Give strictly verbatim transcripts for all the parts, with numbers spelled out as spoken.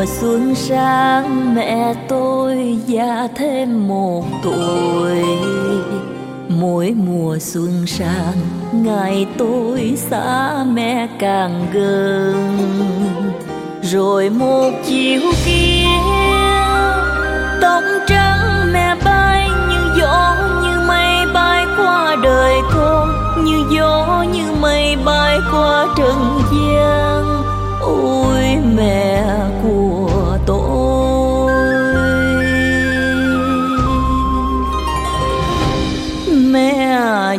mùa xuân sang mẹ tôi già thêm một tuổi. Mỗi mùa xuân sang ngày tôi xa mẹ càng gần. Rồi một chiều kia tóc trắng mẹ bay như gió như mây bay qua đời con, như gió như mây bay qua trần gian. Ôi mẹ của tôi, mẹ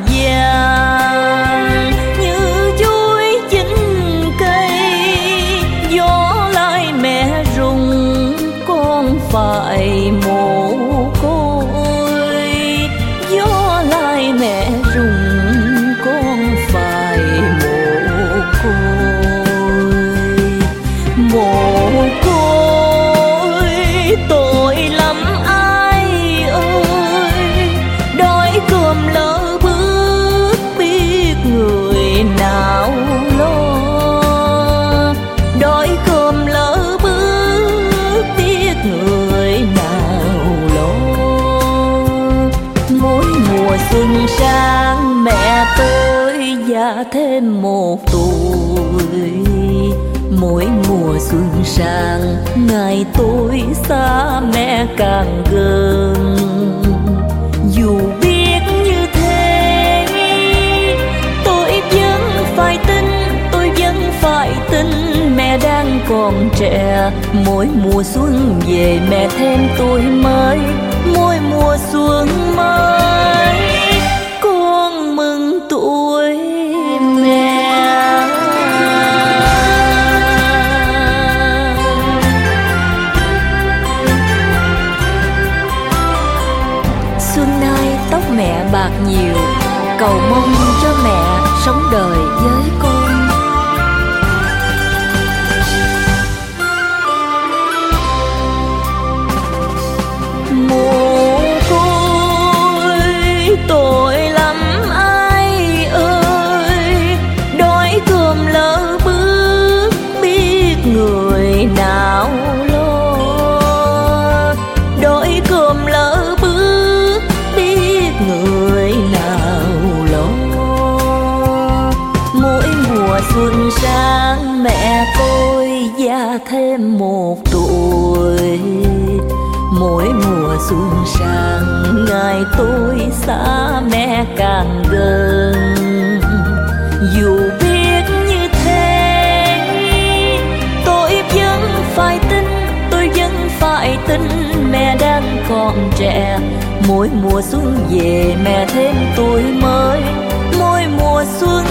già như chuối chín cây, gió lại mẹ rung con phải mồ côi. Gió lại mẹ rung con phải mồ côi. Mồ côi tội lắm ai ơi, đói cơm lỡ bước biết người nào lo. Đói cơm lỡ bước biết người nào lo. Mỗi mùa xuân sang mẹ tôi già thêm một tuổi. Mỗi mùa xuân sang ngày tôi xa mẹ càng gần. Dù biết như thế tôi vẫn phải tin, tôi vẫn phải tin mẹ đang còn trẻ. Mỗi mùa xuân về mẹ thêm tuổi mới, mỗi mùa xuân mới con mừng tuổi mẹ. Xuân nay tóc mẹ bạc nhiều, cầu mong cho mẹ sống đời với con. Mồ côi tội lắm ai ơi, đói cơm lỡ bước biết người nào lo. Đói cơm lỡ bước biết người nào lo. Mỗi mùa xuân sang mẹ tôi già thêm một tuổi. Mỗi mùa xuân sang ngày tôi xa mẹ càng gần. Dù biết như thế tôi vẫn phải tin, tôi vẫn phải tin mẹ đang còn trẻ. Mỗi mùa xuân về mẹ thêm tuổi mới, mỗi mùa xuân